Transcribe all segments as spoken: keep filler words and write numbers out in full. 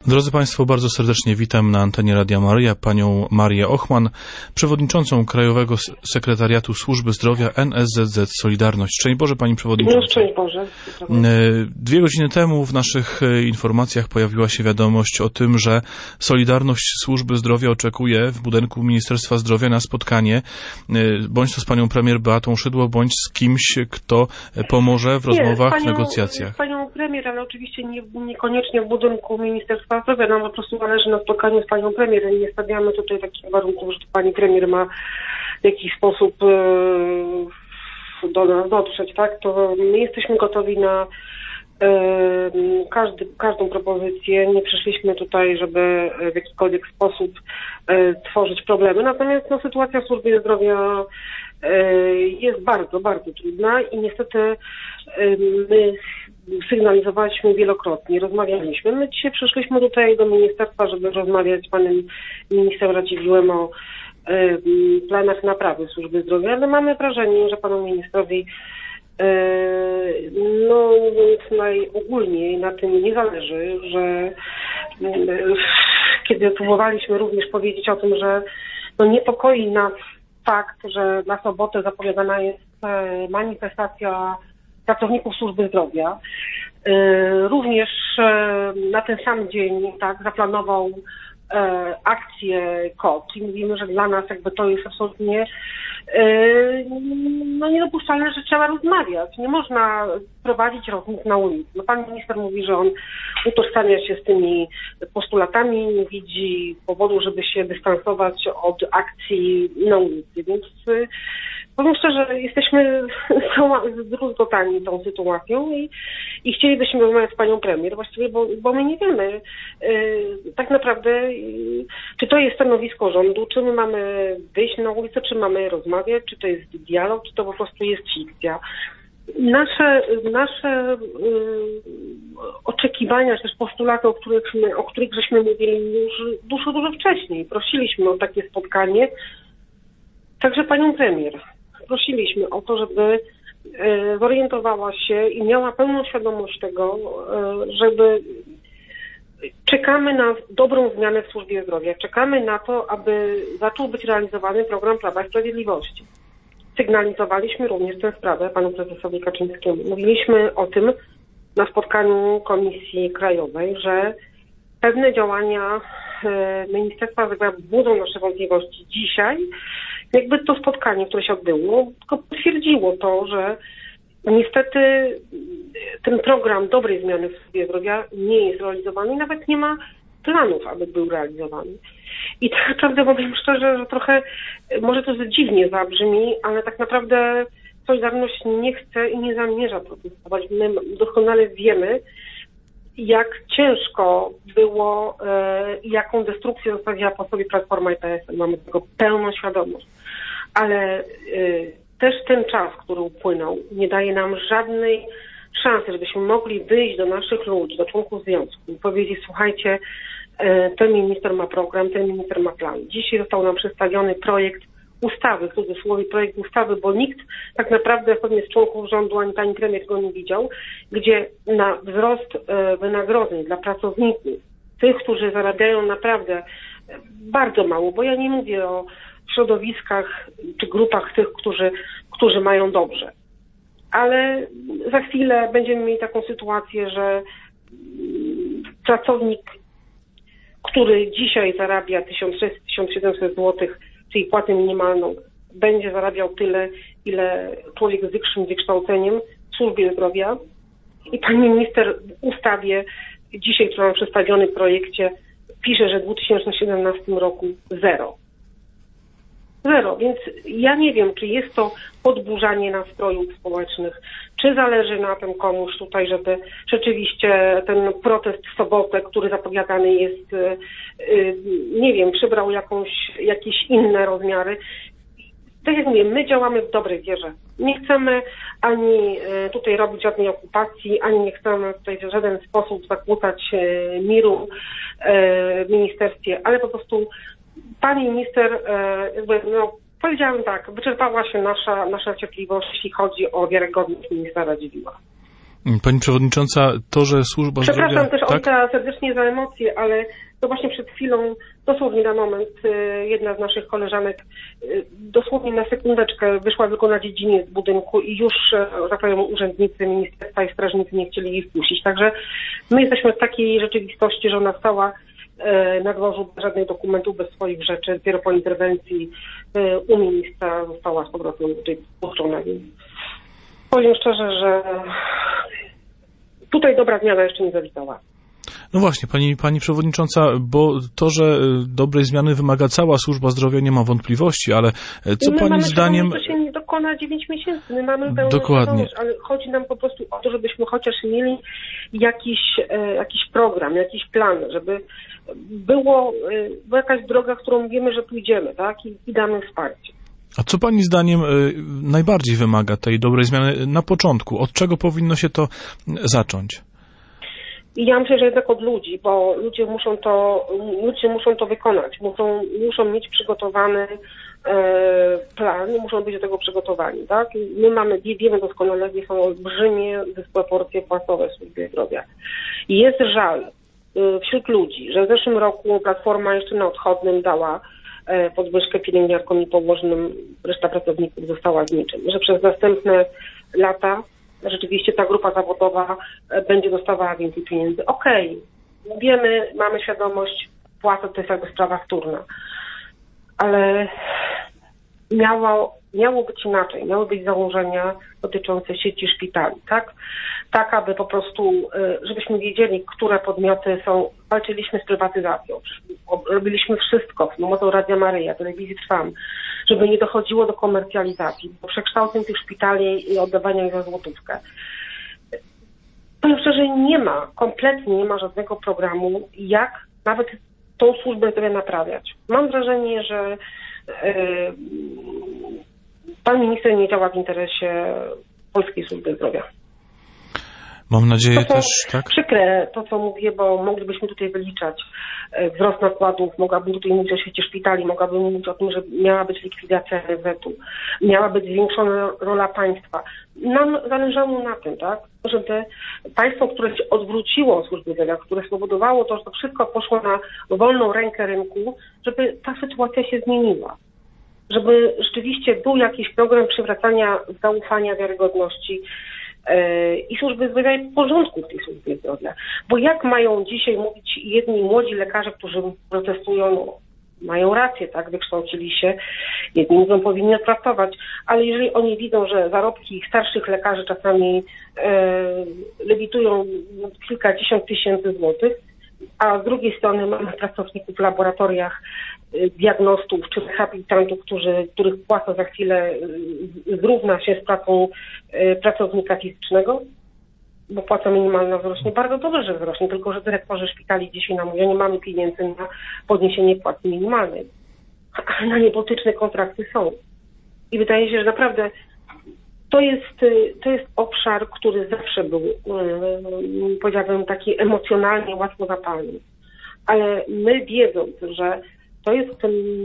Drodzy Państwo, bardzo serdecznie witam na antenie Radia Maryja panią Marię Ochman, przewodniczącą Krajowego Sekretariatu Służby Zdrowia N S Z Z Solidarność. Szczęść Boże, Pani Przewodnicząca. No, szczęść Boże. Dwie godziny temu w naszych informacjach pojawiła się wiadomość o tym, że Solidarność Służby Zdrowia oczekuje w budynku Ministerstwa Zdrowia na spotkanie, bądź to z Panią Premier Beatą Szydło, bądź z kimś, kto pomoże w rozmowach, Nie, z panią, w negocjacjach. Z Panią Premier, ale oczywiście nie, niekoniecznie w budynku Ministerstwa Zdrowia. Nam po prostu zależy na spotkaniu z Panią Premier. Nie stawiamy tutaj takich warunków, że Pani Premier ma w jakiś sposób do nas dotrzeć, tak? To my jesteśmy gotowi na Każdy, każdą propozycję. Nie przyszliśmy tutaj, żeby w jakikolwiek sposób tworzyć problemy. Natomiast no, sytuacja w służbie zdrowia jest bardzo, bardzo trudna i niestety my sygnalizowaliśmy wielokrotnie, rozmawialiśmy. My dzisiaj przyszliśmy tutaj do ministerstwa, żeby rozmawiać z panem ministrem Radziwiłłem o planach naprawy służby zdrowia, ale mamy wrażenie, że panu ministrowi no mówiąc najogólniej na tym nie zależy, że kiedy próbowaliśmy również powiedzieć o tym, że no niepokoi nas fakt, że na sobotę zapowiadana jest manifestacja pracowników służby zdrowia. Również na ten sam dzień tak zaplanował akcję K O T i mówimy, że dla nas jakby to jest absolutnie no niedopuszczalne, że trzeba rozmawiać. Nie można prowadzić rozmów na ulicy. No, pan minister mówi, że on utożsamia się z tymi postulatami, nie widzi powodu, żeby się dystansować od akcji na ulicy. Więc powiem szczerze, jesteśmy zdruzgotani tą sytuacją i, i chcielibyśmy rozmawiać z panią premier właściwie, bo, bo my nie wiemy yy, tak naprawdę, yy, czy to jest stanowisko rządu, czy my mamy wyjść na ulicę, czy mamy rozmawiać, czy to jest dialog, czy to po prostu jest fikcja. Nasze, nasze yy, oczekiwania, też postulaty, o których, o których żeśmy mówili już dużo, dużo wcześniej. Prosiliśmy o takie spotkanie, także panią premier. Prosiliśmy o to, żeby e, zorientowała się i miała pełną świadomość tego, e, żeby czekamy na dobrą zmianę w służbie zdrowia. Czekamy na to, aby zaczął być realizowany program Prawa i Sprawiedliwości. Sygnalizowaliśmy również tę sprawę panu prezesowi Kaczyńskiemu. Mówiliśmy o tym na spotkaniu Komisji Krajowej, że pewne działania e, Ministerstwa Zdrowia budzą nasze wątpliwości. Dzisiaj jakby to spotkanie, które się odbyło, tylko potwierdziło to, że niestety ten program dobrej zmiany w służbie zdrowia nie jest realizowany i nawet nie ma planów, aby był realizowany. I tak naprawdę powiem szczerze, że trochę, może to dziwnie zabrzmi, ale tak naprawdę Solidarność nie chce i nie zamierza protestować. My doskonale wiemy, jak ciężko było i e, jaką destrukcję zostawiła po sobie Platforma i P S L. Mamy tego pełną świadomość. Ale e, też ten czas, który upłynął, nie daje nam żadnej szansy, żebyśmy mogli wyjść do naszych ludzi, do członków związku i powiedzieć, słuchajcie, e, ten minister ma program, ten minister ma plan. Dzisiaj został nam przedstawiony projekt ustawy, w cudzysłowie projekt ustawy, bo nikt tak naprawdę pewnie z członków rządu ani pani premier go nie widział, gdzie na wzrost e, wynagrodzeń dla pracowników, tych, którzy zarabiają naprawdę bardzo mało, bo ja nie mówię o środowiskach czy grupach tych, którzy, którzy mają dobrze. Ale za chwilę będziemy mieli taką sytuację, że pracownik, który dzisiaj zarabia tysiąc sześćset do tysiąc siedemset złotych, czyli płatę minimalną, będzie zarabiał tyle, ile człowiek z wyższym wykształceniem w służbie zdrowia. I pani minister w ustawie, dzisiaj w przedstawionym projekcie, pisze, że w dwa tysiące siedemnastym roku zero. Zero, więc ja nie wiem, czy jest to podburzanie nastrojów społecznych, czy zależy na tym komuś tutaj, żeby rzeczywiście ten protest w sobotę, który zapowiadany jest, nie wiem, przybrał jakąś, jakieś inne rozmiary. Tak jak mówię, my działamy w dobrej wierze. Nie chcemy ani tutaj robić żadnej okupacji, ani nie chcemy tutaj w żaden sposób zakłócać miru w ministerstwie, ale po prostu pani minister, jakby, no, powiedziałem tak, wyczerpała się nasza, nasza cierpliwość, jeśli chodzi o wiarygodność ministra Radziwiłła. Pani przewodnicząca, to, że służba Przepraszam zdrowia... też tak? Olga serdecznie za emocje, ale to właśnie przed chwilą, dosłownie na moment, jedna z naszych koleżanek dosłownie na sekundeczkę wyszła tylko na dziedziniec budynku i już, że tak powiem, urzędnicy ministerstwa i strażnicy nie chcieli jej wpuścić. Także my jesteśmy w takiej rzeczywistości, że ona stała na dworzu bez żadnych dokumentów, bez swoich rzeczy. Dopiero po interwencji u ministra została z powrotem tutaj wpuszczona. Powiem szczerze, że tutaj dobra zmiana jeszcze nie zawitała. No właśnie, pani, pani przewodnicząca, bo to, że dobrej zmiany wymaga cała służba zdrowia, nie ma wątpliwości, ale co my pani mamy zdaniem... To się nie dokona dziewięć miesięcy, my mamy pełną Dokładnie. świadomość, ale chodzi nam po prostu o to, żebyśmy chociaż mieli jakiś, e, jakiś program, jakiś plan, żeby było, e, była jakaś droga, którą wiemy, że pójdziemy, tak, i, i damy wsparcie. A co pani zdaniem y, najbardziej wymaga tej dobrej zmiany na początku? Od czego powinno się to zacząć? I ja myślę, że jednak od ludzi, bo ludzie muszą to, ludzie muszą to wykonać, muszą, muszą mieć przygotowany e, plan, muszą być do tego przygotowani, tak? My mamy, wiemy doskonale, że są olbrzymie dysproporcje płacowe w służbie zdrowia. I jest żal e, wśród ludzi, że w zeszłym roku Platforma jeszcze na odchodnym dała e, podwyżkę pielęgniarkom i położnym, reszta pracowników została z niczym, że przez następne lata rzeczywiście ta grupa zawodowa będzie dostawała więcej pieniędzy. Okej, okay. Wiemy, mamy świadomość, płaca to jest jakby sprawa wtórna, ale miało, miało być inaczej, miały być założenia dotyczące sieci szpitali, tak? Tak, aby po prostu, żebyśmy wiedzieli, które podmioty są, walczyliśmy z prywatyzacją, robiliśmy wszystko, z pomocą Radia Maryja, Telewizji Trwam, żeby nie dochodziło do komercjalizacji, do przekształceń tych szpitali i oddawania ich za złotówkę. Powiem szczerze, nie ma, kompletnie nie ma żadnego programu, jak nawet tą służbę zdrowia naprawiać. Mam wrażenie, że yy, pan minister nie działa w interesie polskiej służby zdrowia. Mam nadzieję to też, tak? Przykre to, co mówię, bo moglibyśmy tutaj wyliczać wzrost nakładów, mogłabym tutaj mówić o sieci szpitali, mogłabym mówić o tym, że miała być likwidacja N F Z-u, miała być zwiększona rola państwa. Nam zależało na tym, tak, żeby państwo, które się odwróciło od służby zdrowia, które spowodowało to, że to wszystko poszło na wolną rękę rynku, żeby ta sytuacja się zmieniła. Żeby rzeczywiście był jakiś program przywracania zaufania, wiarygodności i służby zdrowia i porządku w tej służbie zdrowia. Bo jak mają dzisiaj mówić jedni młodzi lekarze, którzy protestują, no, mają rację, tak, wykształcili się, jedni mówią, powinni pracować, ale jeżeli oni widzą, że zarobki ich starszych lekarzy czasami e, lewitują kilkadziesiąt tysięcy złotych, a z drugiej strony mamy pracowników w laboratoriach, diagnostów czy rehabilitantów, którzy, których płaca za chwilę zrówna się z pracą pracownika fizycznego, bo płaca minimalna wzrośnie. Bardzo dobrze, że wzrośnie, tylko że dyrektorzy szpitali dzisiaj nam mówią, nie mamy pieniędzy na podniesienie płacy minimalnej. A na niebotyczne kontrakty są. I wydaje się, że naprawdę to jest, to jest obszar, który zawsze był, powiedziałabym, taki emocjonalnie łatwo zapalny. Ale my, wiedząc, że to jest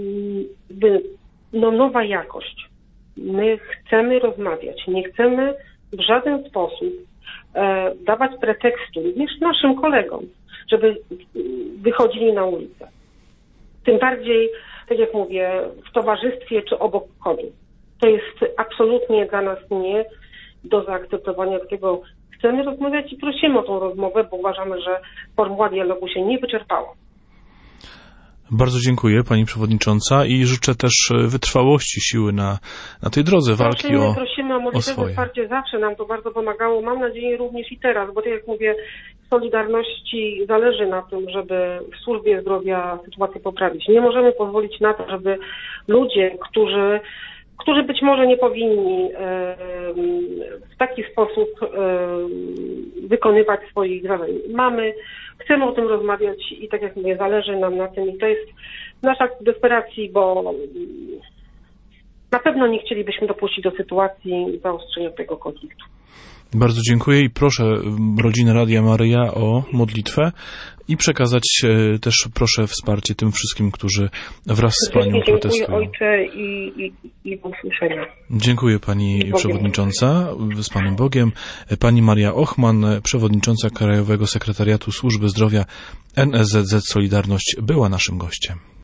no, nowa jakość, my chcemy rozmawiać, nie chcemy w żaden sposób e, dawać pretekstu również naszym kolegom, żeby wychodzili na ulicę. Tym bardziej, tak jak mówię, w towarzystwie czy obok kodu. To jest absolutnie dla nas nie do zaakceptowania, dlatego chcemy rozmawiać i prosimy o tą rozmowę, bo uważamy, że formuła dialogu się nie wyczerpała. Bardzo dziękuję, pani przewodnicząca, i życzę też wytrwałości, siły na, na tej drodze walki prosimy, o, prosimy o o możliwe swoje. wsparcie, zawsze nam to bardzo pomagało. Mam nadzieję również i teraz, bo tak jak mówię, w Solidarności zależy na tym, żeby w służbie zdrowia sytuację poprawić. Nie możemy pozwolić na to, żeby ludzie, którzy którzy być może nie powinni w taki sposób wykonywać swoich zadań. Mamy, chcemy o tym rozmawiać i tak jak mówię, zależy nam na tym i to jest nasz akt desperacji, bo na pewno nie chcielibyśmy dopuścić do sytuacji zaostrzenia tego konfliktu. Bardzo dziękuję i proszę rodzinę Radia Maryja o modlitwę i przekazać też proszę wsparcie tym wszystkim, którzy wraz z Panią Dziękuję, protestują. Ojcze, i, i, i do usłyszenia. Dziękuję Pani Przewodnicząca, z Panem Bogiem. Pani Maria Ochman, Przewodnicząca Krajowego Sekretariatu Służby Zdrowia N S Z Z Solidarność, była naszym gościem.